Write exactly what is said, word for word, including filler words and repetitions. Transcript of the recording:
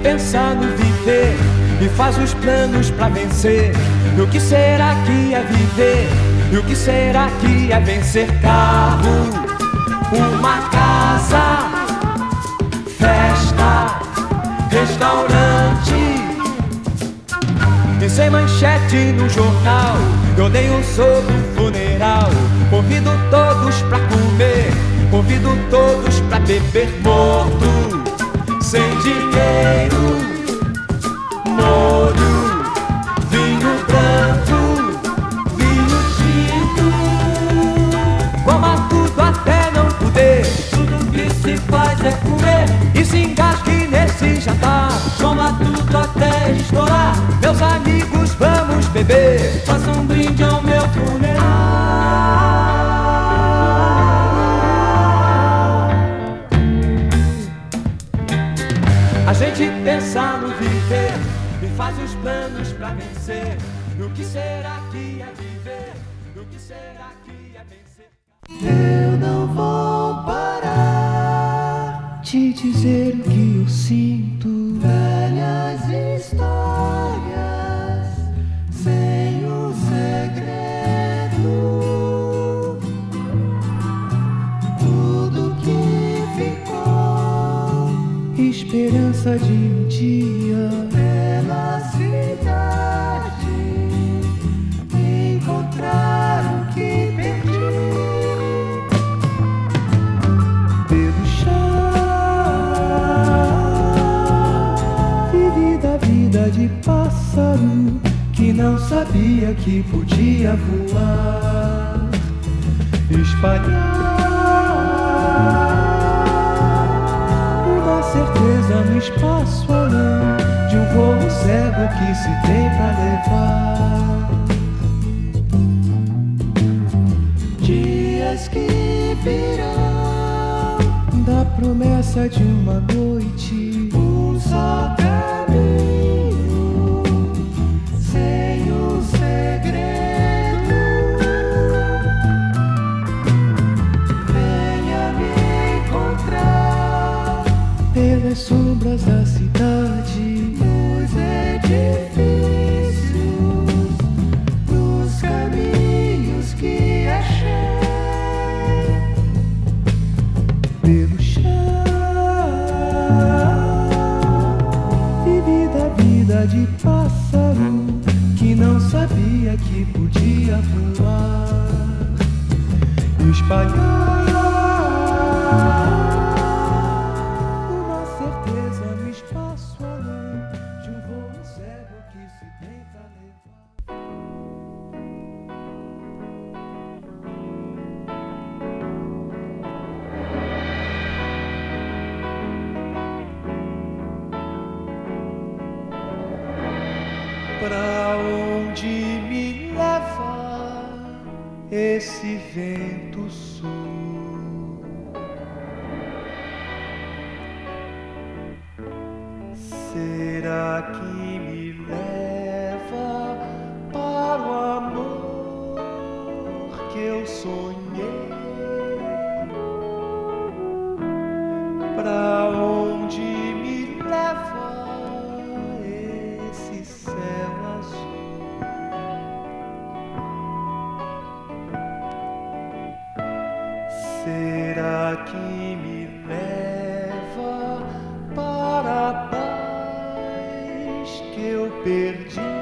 pensa no viver e faz os planos pra vencer. E o que será que é viver? E o que será que é vencer? Carro, uma casa, festa, restaurante. E sem manchete no jornal, eu dei um sopro funeral. Convido todos pra comer, convido todos pra beber. Morto, sem dinheiro, molho, vinho branco, vinho tinto. Coma tudo até não poder, tudo que se faz é comer. E se engasgue nesse jantar, coma tudo até estourar. Meus amigos, vamos beber, faça um brinde ao meu funeral. A gente pensa no viver e faz os planos pra vencer. E o que será que é viver? E o que será que é vencer? Eu não vou parar de dizer o que eu sinto. Velhas histórias sem o segredo. Tudo que ficou, esperança de um dia pela cidade encontrar o que perdi. Pelo chão vivi da vida de pássaro que não sabia que podia voar, espalhar uma certeza no espaço além de um voo cego que se tem pra levar. Dias que virão da promessa de uma noite, um só caminho sem o segredo. Venha me encontrar pelas sombras da cidade, nos edifícios, nos caminhos que achei. Pelo chão vivi da vida de pássaro que não sabia que podia voar, espalhar uma certeza no espaço além de um voo cego que se tem pra levar. Pra onde me leva esse vento sul? Será que me leva para o amor que eu sonhei? Pra onde me leva esse céu azul? Será que me leva para a paz que eu perdi?